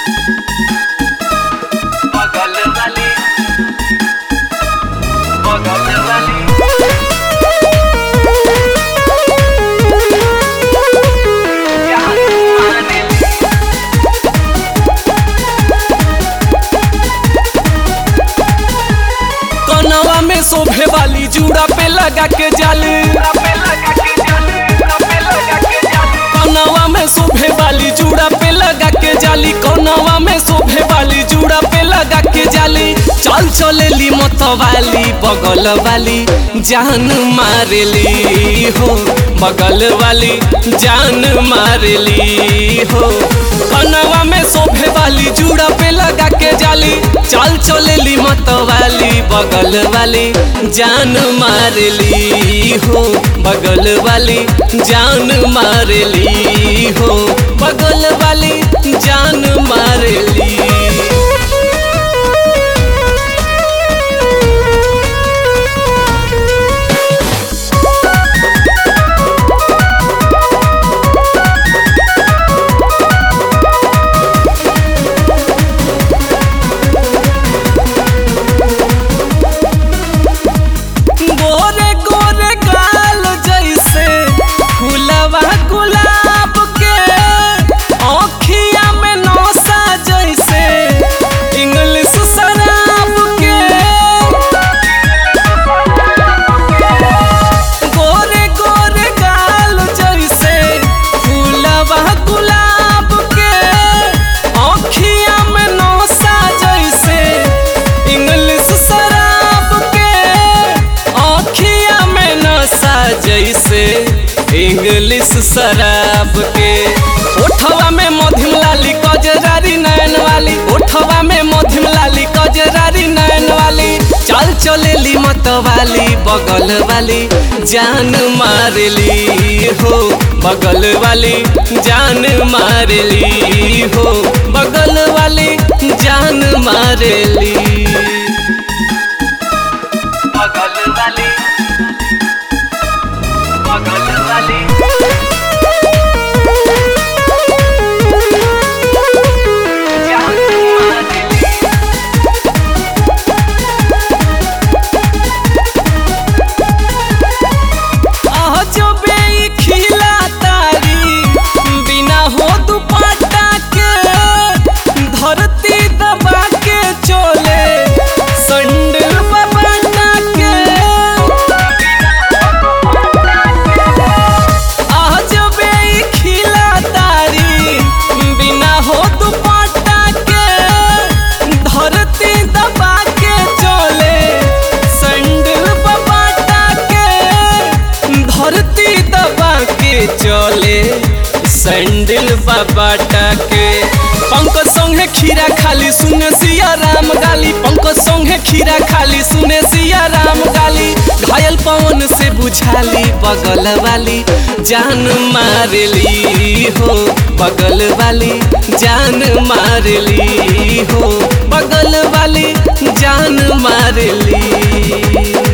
बगल वाली बगल वाली कनवा में शोभे वाली जूड़ा पे लगा के जाली, कनवा में शोभे वाली जूड़ा पे लगा के जाली, कनवा में शोभे वाली जूड़ा पे लगा के जाली। चल चलेली मत वाली बगल वाली जान मारेली हो, बगल वाली जान मारेली हो। कनवा में शोभे वाली जूड़ा पे लगा के जाली, चल चलेली मत वाली बगल वाली जान मारेली हो, बगल वाली जान मारेली हो, बगल वाली जान मारेली। गोरे गोरे गाल जैसे फूलवा गुलाब के, आँखिया में नौसा जैसे इंग्लिश शराब के। गोरे गोरे गाल जैसे फूलवा गुलाब के, आँखिया में नौसा जैसे इंग्लिश शराब के, आँखिया में नशा जैसे इंग्लिश शराब के। ओठवा में मध्यम लाली कजरारी नैन वाली, ओठवा में मध्यम लाली कजरारी नैन वाली। चल चलेली मत वाली बगल वाली जान मारेली हो, बगल वाली जान मारेली हो, बगल वाली जान मारेली। बगल वाली बगल वाली जान मारेली। आह जो बे खिला तारी बिना हो दुपट्टा के, धरती दबा के चले संडल बबाटा के। आह जो बे खिला तारी बिना हो दुपट्टा के, धरती दबा के चले संडल बबाटा के, धरती दबा के चले सैंडल बाबाटा के। पंकज संगे खीरा खाली सुने सिया राम गाली, पंकज संगे खीरा खाली सुने सिया राम गाली। घायल पवन से बुझाली बगल वाली जान मारेली हो, बगल वाली जान मारेली हो, बगल वाली जान मारेली।